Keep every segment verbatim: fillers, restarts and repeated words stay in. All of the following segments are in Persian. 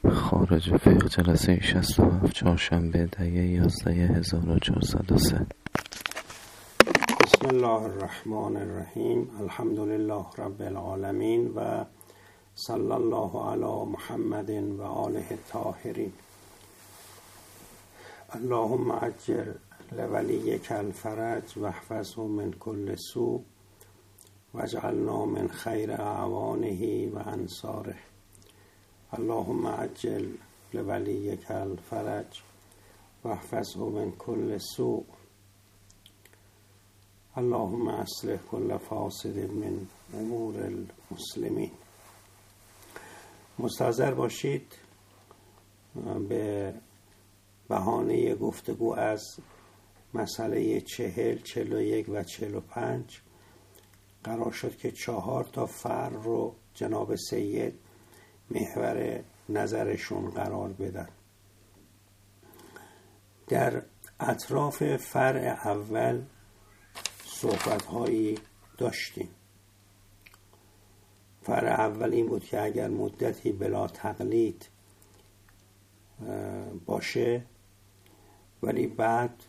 خارج فقه جلسه شصت و هفت چهارشنبه ده یازده هزار و چهارصد و سه. بسم الله الرحمن الرحیم. الحمد لله رب العالمین و صلی الله علی محمد و آله الطاهرین. اللهم عجل لولیک الفرج واحفظه من کل سوء واجعلنا من خیر اعوانه و انصاره. اللهم عجل لولیک الفرج واحفظه من کل سوء. اللهم اصلح کل فاسد من امور المسلمین. مستحضر باشید به بهانه گفتگو از مسئله چهل، چهل و یک و چهل و پنج قرار شد که چهار تا فرع رو جناب سید محور نظرشون قرار بدن. در اطراف فرع اول صحبت‌هایی داشتیم. فرع اول این بود که اگر مدتی بلا تقلید باشه ولی بعد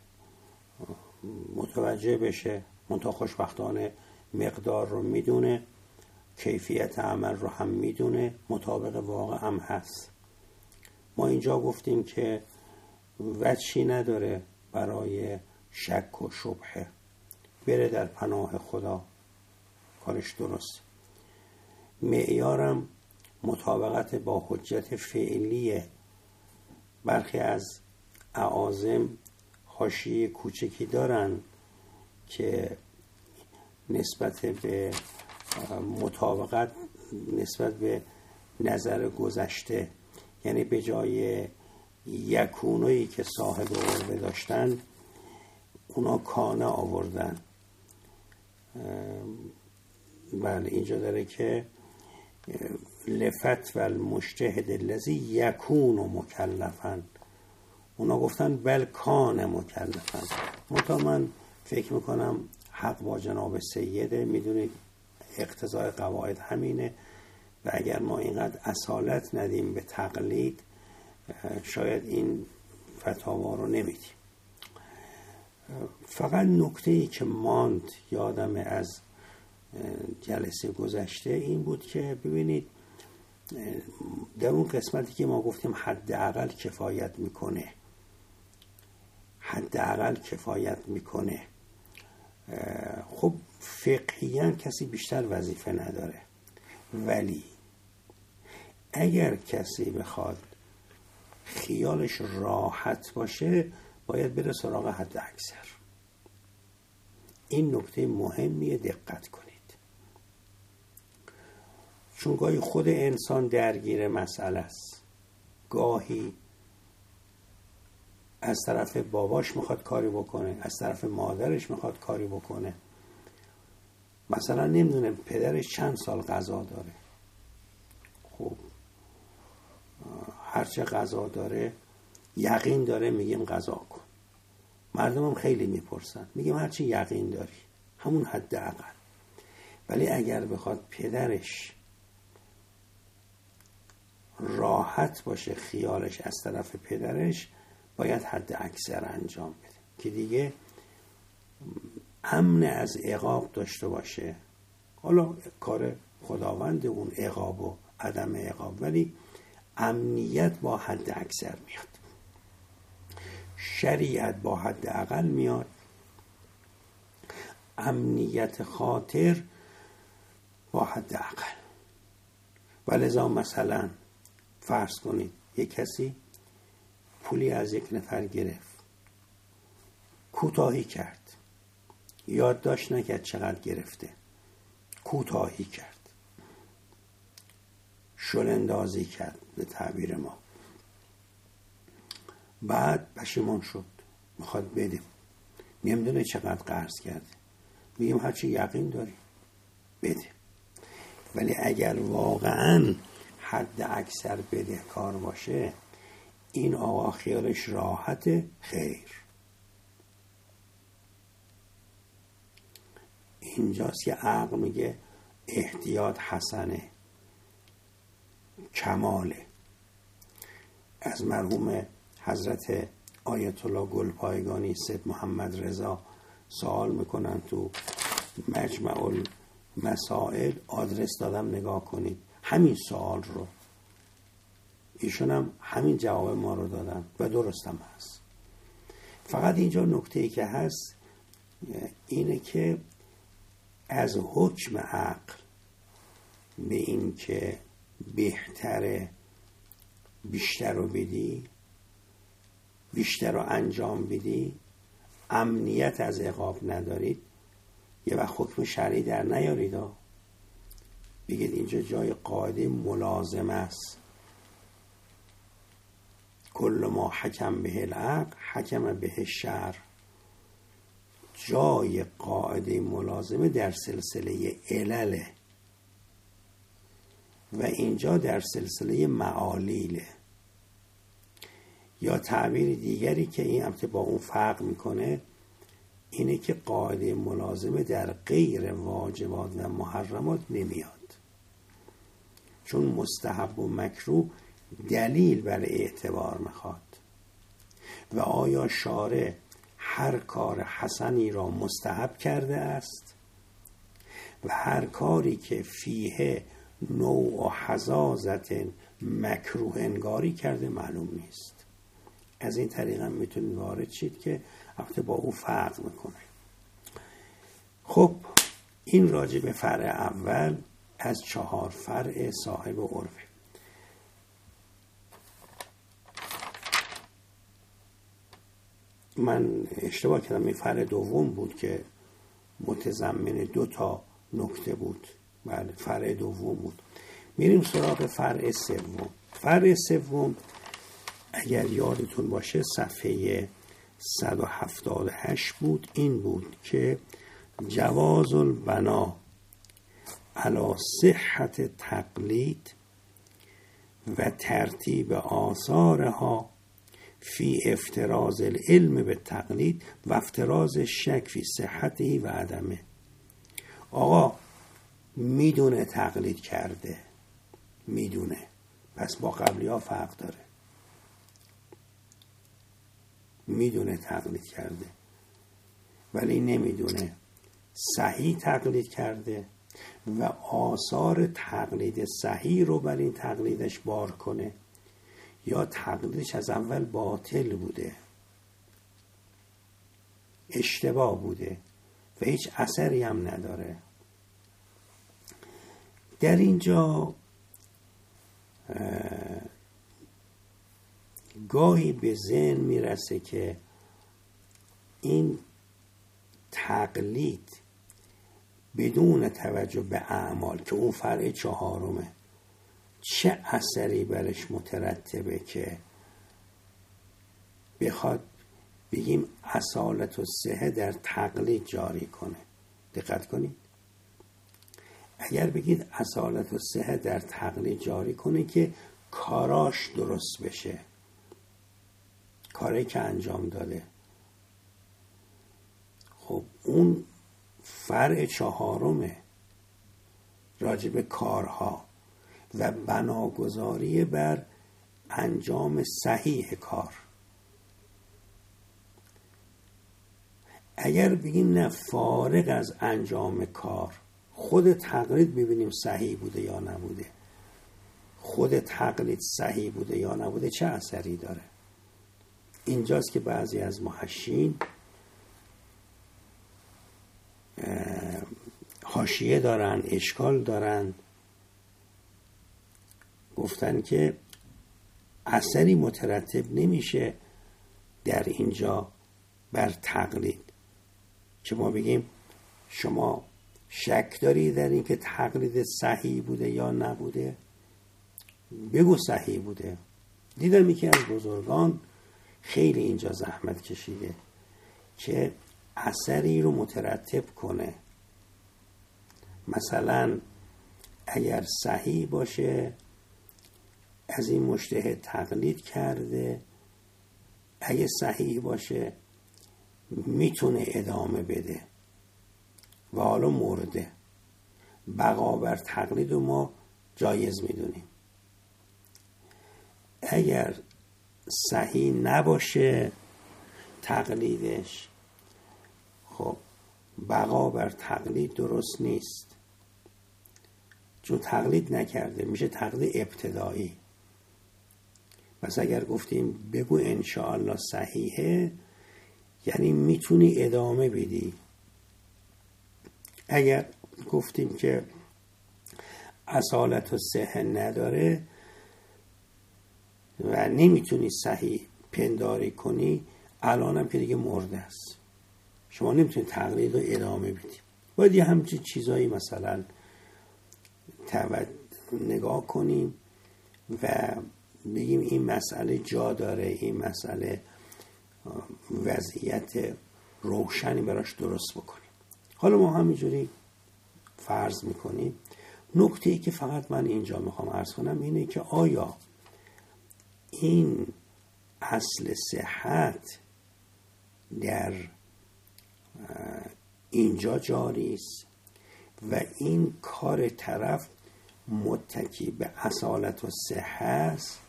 متوجه بشه، منتها خوشبختانه مقدار رو میدونه، کیفیت عمل رو هم میدونه، مطابق واقع هم هست. ما اینجا گفتیم که وجهی نداره برای شک و شبهه، بره در پناه خدا، کارش درست. معیارم مطابقت با حجت فعلیه. برخی از اعاظم حاشیه کوچکی دارن که نسبت به مطابقت نسبت به نظر گذشته، یعنی به جای یکونویی که صاحب عربه داشتن اونا کانه آوردن. بله اینجا داره که لفت و المجتهد الذی یکون مکلفن، اونا گفتن بل کان مکلفن. منتها من فکر میکنم حق با جناب سیده، میدونید اقتضای قواعد همینه و اگر ما اینقدر اصالت ندیم به تقلید شاید این فتاوا رو نمیدیم. فقط نکته‌ای که ماند یادم از جلسه گذشته این بود که ببینید در اون قسمتی که ما گفتیم حداقل کفایت میکنه، حداقل کفایت میکنه، خب فقهیاً کسی بیشتر وظیفه نداره، ولی اگر کسی بخواد خیالش راحت باشه باید بره سراغ حد اکثر. این نکته مهمیه، دقت کنید، چون گاهی خود انسان درگیر مسئله است. گاهی از طرف باباش میخواد کاری بکنه، از طرف مادرش میخواد کاری بکنه. مثلا نمیدونه پدرش چند سال قضا داره، خب هرچه قضا داره یقین داره میگیم قضا کن. مردم هم خیلی میپرسن، میگیم هرچی یقین داری همون حد اقل. ولی اگر بخواد پدرش راحت باشه، خیالش از طرف پدرش، باید حد اکثر انجام بده که دیگه امن از عقاب داشته باشه. حالا کار خداوند اون عقاب و عدم عقاب، ولی امنیت با حد اکثر میاد، شریعت با حد اقل میاد، امنیت خاطر با حد اقل. ولذا مثلا فرض کنید یک کسی پولی از یک نفر گرفت، کوتاهی کرد، یادداشت نکرد چقدر گرفته، کوتاهی کرد، شلندازی کرد به تعبیر ما، بعد پشیمان شد میخواد بده، نمیدونه چقدر قرض کرده، میگیم هرچی یقین داری بده. ولی اگر واقعا حد اکثر بدهکار باشه، این آقا خیالش راحته، خیر. اینجاست که عقل میگه احتیاط حسنه، کماله. از مرحوم حضرت آیت الله گلپایگانی سید محمد رضا سوال میکنن تو مجمع المسائل، آدرس دادم نگاه کنید همین سوال رو، ایشون هم همین جواب ما رو دادن و درستم هست. فقط اینجا نکته‌ای که هست اینه که از حکم عقل به این که بهتره بیشتر رو بدی، بیشتر رو انجام بدی، امنیت از عقاب ندارید، یه وقت حکم شرعی در نیارید ها. بگید اینجا جای قاعده ملازمه است، کل ما حکم به العقل حکم به شرع. جای قاعده ملازمه در سلسله علله و اینجا در سلسله معالیله. یا تعبیر دیگری که این البته با اون فرق میکنه اینه که قاعده ملازمه در غیر واجبات و محرمات نمیاد، چون مستحب و مکروه دلیل بر اعتبار میخواد و آیا شارع هر کار حسنی را مستحب کرده است و هر کاری که فیه نوع و حزازت مکروه انگاری کرده معلوم نیست. از این طریق هم میتونید وارد شید که البته با او فرق میکنه. خب این راجع به فرع اول از چهار فرع صاحب عرفه. من اشتباه کردم، این فرع دوم بود که متضمن دو تا نکته بود. بله فرع دوم بود. میریم سراغ فرع سوم. فرع سوم اگر یادتون باشه صفحه صد و هفتاد و هشت بود. این بود که جواز البنا علی صحت تقلید و ترتیب آثارها فی افتراض العلم به تقلید و افتراض شک فی صحته و عدمه. آقا میدونه تقلید کرده، میدونه، پس با قبلی ها فرق داره. میدونه تقلید کرده ولی نمیدونه صحیح تقلید کرده و آثار تقلید صحیح رو بر این تقلیدش بار کنه یا تقلیدش از اول باطل بوده، اشتباه بوده و هیچ اثری هم نداره. در اینجا گاهی به ذهن میرسه که این تقلید بدون توجه به اعمال که اون فرع چهارمه چه اثری برش مترتبه که بخواد بگیم اصالت و صحه در تقلید جاری کنه. دقت کنید، اگر بگید اصالت و صحه در تقلید جاری کنه که کاراش درست بشه، کاری که انجام داده، خب اون فرع چهارمه راجب کارها و بناگذاری بر انجام صحیح کار. اگر بگیم نه فارغ از انجام کار خود تقلید ببینیم صحیح بوده یا نبوده، خود تقلید صحیح بوده یا نبوده چه اثری داره. اینجاست که بعضی از محشین حاشیه دارن، اشکال دارن، گفتن که اثری مترتب نمیشه در اینجا بر تقلید که ما بگیم شما شک داری در این که تقلید صحیح بوده یا نبوده، بگو صحیح بوده. دیدم یکی از بزرگان خیلی اینجا زحمت کشیده که اثری رو مترتب کنه. مثلا اگر صحیح باشه از این مجتهد تقلید کرده، اگه صحیح باشه میتونه ادامه بده و حالا مرده. بقا بر تقلید رو ما جایز میدونیم. اگر صحیح نباشه تقلیدش، خب بقا بر تقلید درست نیست، چون تقلید نکرده، میشه تقلید ابتدایی. پس اگر گفتیم بگو انشاءالله صحیحه، یعنی میتونی ادامه بدی. اگر گفتیم که اصالت و صحه نداره و نمیتونی صحیح پنداری کنی، الانم که دیگه مرده است، شما نمیتونید تقلید رو ادامه بدید. باید یه همچین چیزایی مثلا نگاه کنیم و بگیم این مسئله جا داره، این مسئله وضعیت روشنی براش درست بکنیم. حالا ما همینجوری فرض میکنیم. نکته ای که فقط من اینجا میخوام عرض کنم اینه که آیا این اصل صحت در اینجا جاری است و این کار طرف متکی به اصالت و صحه است،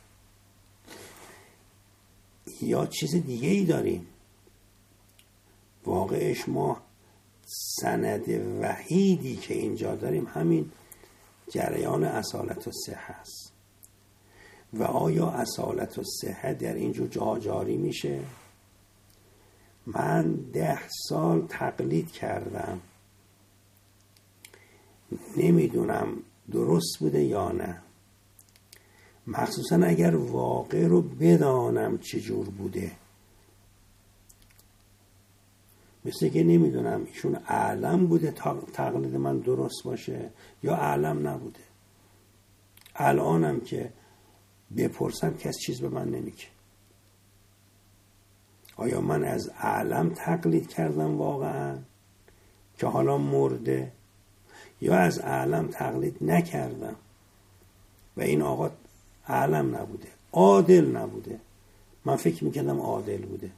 یا چیز دیگه ای داریم؟ واقعش ما سند وحیدی که اینجا داریم همین جریان اصالت و صحه است. و آیا اصالت و صحه در اینجا جا جاری میشه؟ من ده سال تقلید کردم، نمیدونم درست بوده یا نه، مخصوصا اگر واقع رو بدانم چجور بوده. مثل که نمیدونم ایشون اعلم بوده تقلید من درست باشه یا اعلم نبوده. الانم که بپرسم کس چیز به من نمیگه. آیا من از اعلم تقلید کردم واقعا که حالا مرده، یا از اعلم تقلید نکردم و این آقا اعلم نبوده، عادل نبوده، من فکر میکردم عادل بوده.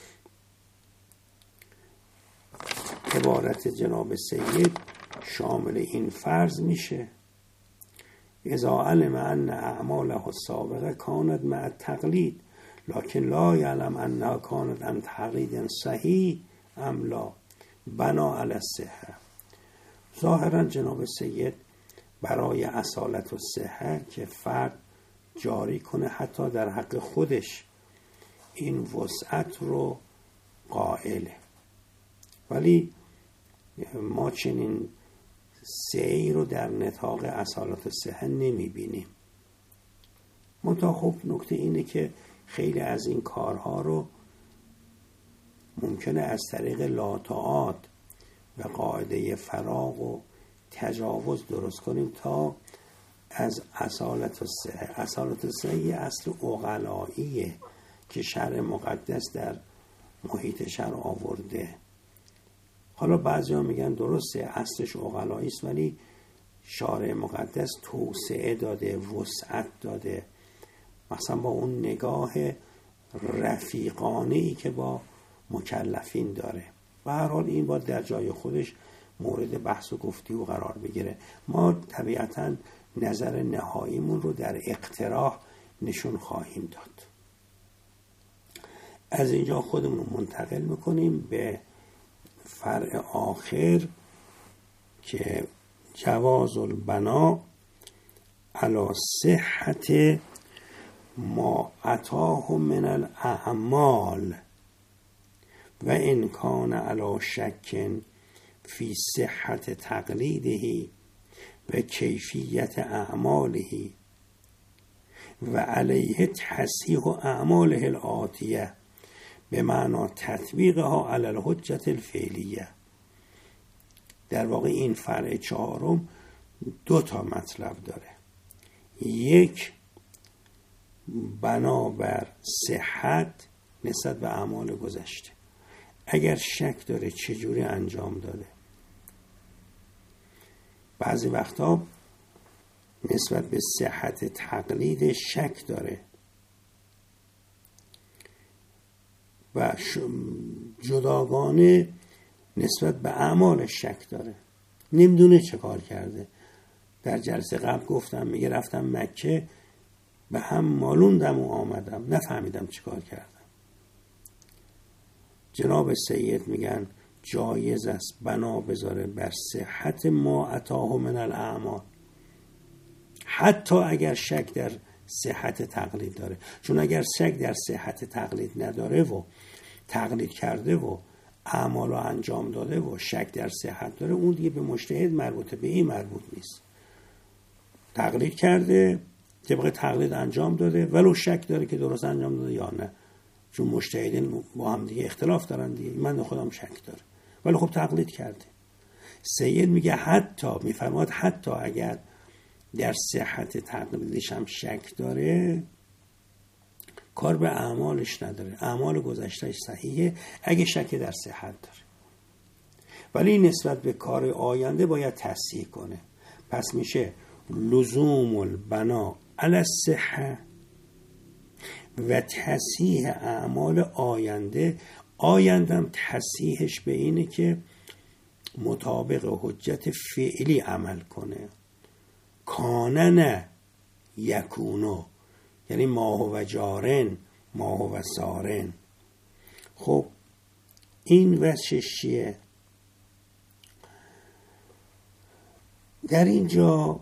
عبارت جناب سید شامل این فرض میشه: اذا علم ان اعماله السابقه کانت مع التقلید لكن لا يعلم انها كانت عن تقلید صحیح ام لا بنا علی الصحه. ظاهرا جناب سید برای اصالت و صحه که فرد جاری کنه حتی در حق خودش این وسعت رو قائله، ولی ما چنین سعی رو در نطاق اصالت و صحه نمی بینیم. منتها خب نکته اینه که خیلی از این کارها رو ممکنه از طریق لاتعات و قاعده فراغ و تجاوز درست کنیم تا از اصالت و صحه. اصالت و صحه یه اصل عقلاییه که شرع مقدس در محیط شرع آورده. حالا بعضی ها میگن درسته اصلش عقلایی است، ولی شارع مقدس توسعه داده، وسعت داده، مثلا با اون نگاه رفیقانه‌ای که با مکلفین داره. به هر حال این باید در جای خودش مورد بحث و گفتگو قرار بگیره. ما طبیعتاً نظر نهاییمون رو در اقتراح نشون خواهیم داد. از اینجا خودمون رو منتقل میکنیم به فرع آخر که جواز البنا علی صحت ما اتاه من الاعمال و ان کان علی شک فی صحت تقلیده و کیفیت اعماله و علیه تصحیح اعماله الآتیه به معنی تطبیقها علی الحجت الفعلیه. در واقع این فرع چهارم دو تا مطلب داره. یک، بنابر صحت نسبت به اعمال گذشته، اگر شک داره چجوری انجام داده. بعضی وقتا نسبت به صحت تقلید شک داره و جداگانه نسبت به اعمالش شک داره، نمیدونه چه کار کرده. در جلسه قبل گفتم، میگه رفتم مکه به هم مالوندم و آمدم، نفهمیدم چیکار کردم. جناب سید میگن جایز است بنا بذاره بر صحت ما اتاه من الاعمال، حتی اگر شک در صحت تقلید داره. چون اگر شک در صحت تقلید نداره و تقلید کرده و اعمال رو انجام داده و شک در صحت داره، اون دیگه به مجتهد مربوطه، به این مربوط نیست. تقلید کرده، طبق تقلید انجام داده، ولو شک داره که درست انجام داده یا نه، چون مجتهدین با هم دیگه اختلاف دارن دیگه، من خودم شک داره، ولی خب تقلید کرده. سید میگه حتی، میفرماد حتی اگر در صحت تقلیدش هم شک داره، کار به اعمالش نداره، اعمال گذشتهش صحیحه اگه شک در صحت داره، ولی نسبت به کار آینده باید تصحیح کنه. پس میشه لزوم البنا علی الصحه و تصحیح اعمال آینده. آیندم تصحیحش به اینه که مطابق حجت فعلی عمل کنه. کانه نه یکونو، یعنی ما هو جارن ما هو سارن. خب این وجهش چیه؟ در اینجا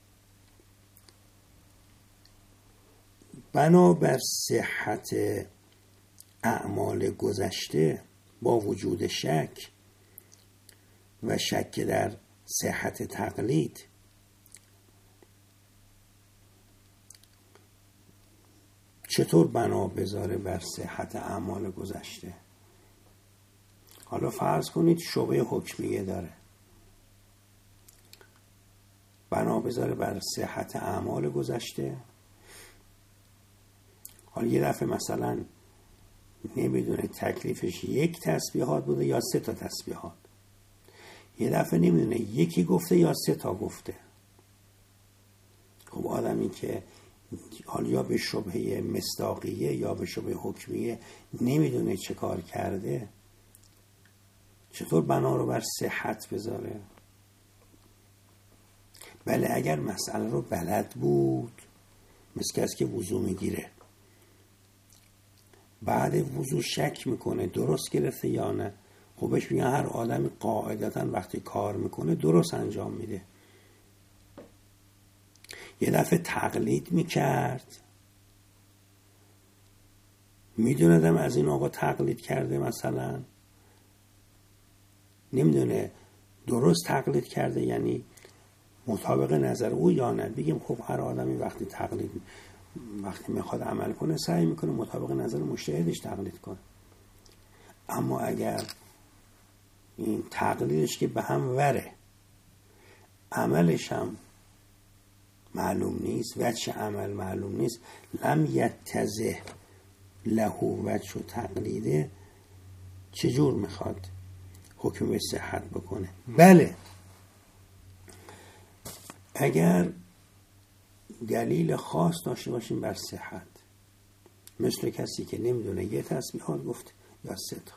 بنابر صحت اعمال گذشته با وجود شک و شک در صحت تقلید، چطور بنا بذاره بر صحت اعمال گذشته؟ حالا فرض کنید شبهه حکمیه داره، بنا بذاره بر صحت اعمال گذشته. حالا یه دفعه مثلا نمیدونه تکلیفش یک تسبیحات بوده یا سه تا تسبیحات، یه دفعه نمیدونه یکی گفته یا سه تا گفته. خب آدمی که حالا یا به شبهه مصداقیه یا به شبهه حکمیه نمیدونه چه کار کرده، چطور بنا رو بر صحت بذاره؟ بله اگر مسئله رو بلد بود، مثل کسی که وضو میگیره، بعد وضو شک میکنه درست گرفته یا نه، خبش میگن هر آدمی قاعدتا وقتی کار میکنه درست انجام میده. یه دفعه تقلید میکرد، میدوندم از این آقا تقلید کرده، مثلا نمیدونه درست تقلید کرده یعنی مطابق نظر او یا نه. بگیم خب هر آدمی وقتی تقلید وقتی میخواد عمل کنه سعی میکنه مطابق نظر مجتهدش تقلید کنه، اما اگر این تقلیدش که به هم وره، عملش هم معلوم نیست، وجه عمل معلوم نیست، لم یتضح له وجه تقلیده، چجور میخواد حکم به صحت بکنه؟ بله اگر دلیل خاص داشته باشیم بر صحت، مثل کسی که نمیدونه یه تسبیحات گفت یا سه تا.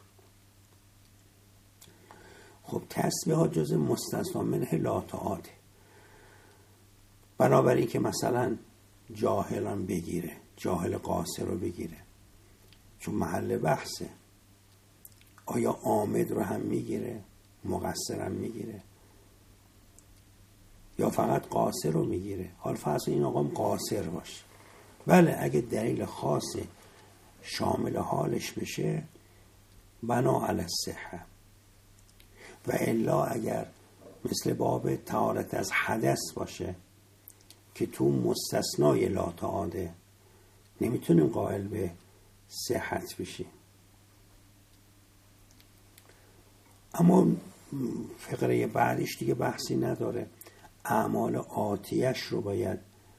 خب تسبیحات جز مستثنا منه لا تعاده، بنابراین که مثلا جاهلان بگیره، جاهل قاصر رو بگیره، چون محل بحثه. آیا عامد رو هم میگیره، مقصر هم میگیره، یا فقط قاصر رو میگیره؟ حال فرض این آقام قاصر باشه، بله اگه دلیل خاصی شامل حالش بشه بنا علی الصحه. و الا اگر مثل باب طهارت از حدث باشه که تو مستثنای لا تعاده، نمیتونیم قائل به صحت بشیم. اما فقره بعدش دیگه بحثی نداره، اعمال آتیش رو باید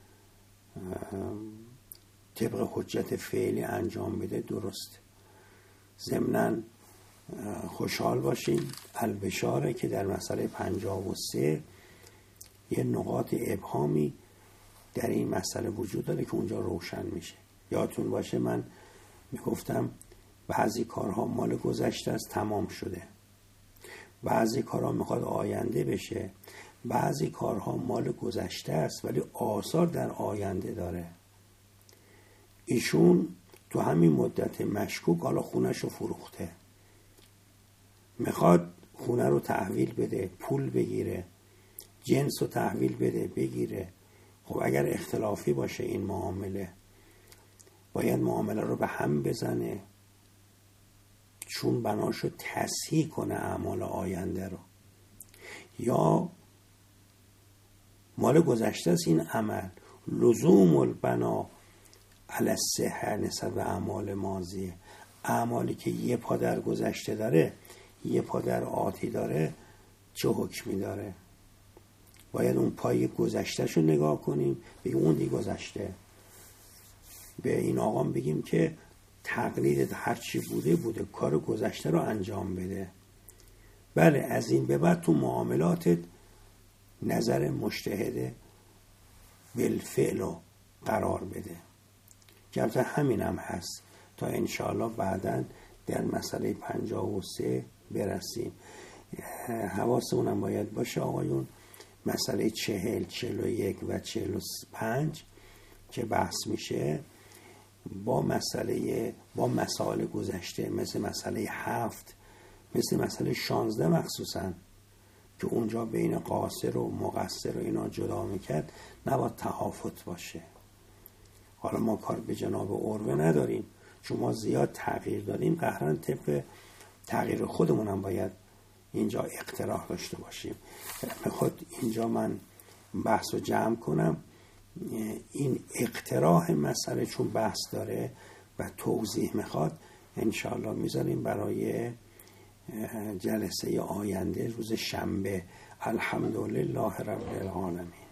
طبق حجت فعلی انجام بده، درست. ضمناً خوشحال باشیم البشاره که در مسئله پنجاه و سه یه نقاط ابهامی در این مسئله وجود داره که اونجا روشن میشه. یادتون باشه من میگفتم بعضی کارها مال گذشته است، تمام شده، بعضی کارها میخواد آینده بشه، بعضی کارها مال گذشته است ولی آثار در آینده داره. ایشون تو همین مدت مشکوک حالا خونش رو فروخته، میخواد خونه رو تحویل بده، پول بگیره، جنس رو تحویل بده بگیره. خب اگر اختلافی باشه این معامله، باید معامله رو به هم بزنه، چون بناشو تصحیح کنه اعمال آینده رو. یا مال گذشته است این عمل، لزوم البنا علی الصحه نسبت به اعمال ماضیه. اعمالی که یه پا در گذشته داره یه پا در آتی داره چه حکمی داره؟ باید اون پای گذشتهشو نگاه کنیم، بگیم اون دی گذشته. به این آقام بگیم که تقلید هرچی بوده بوده، کار گذشته رو انجام بده. بله از این به بعد تو معاملاتت نظر مجتهد بالفعل رو قرار بده. جبت همین هم هست تا انشاءالله بعداً در مسئله پنجاه و سه برسیم. حواسمون هم باید باشه آقایون، مسئله چهل، چهل و یک و چهل و پنج که بحث میشه با مسئله با مسائل گذشته مثل مسئله هفت، مثل مسئله شانزده مخصوصاً که اونجا بین قاصر و مقصر و اینا جدا میکرد، نباید تهافت باشه. حالا ما کار به جناب عروه نداریم، چون ما زیاد تغییر دادیم، قهرن طبق تغییر خودمون هم باید اینجا اقتراح داشته باشیم. میخواد اینجا من بحث رو جمع کنم. این اقتراح مسئله چون بحث داره و توضیح میخواد، انشاءالله میذاریم برای جلسه آینده روز شنبه. الحمدلله رب العالمین.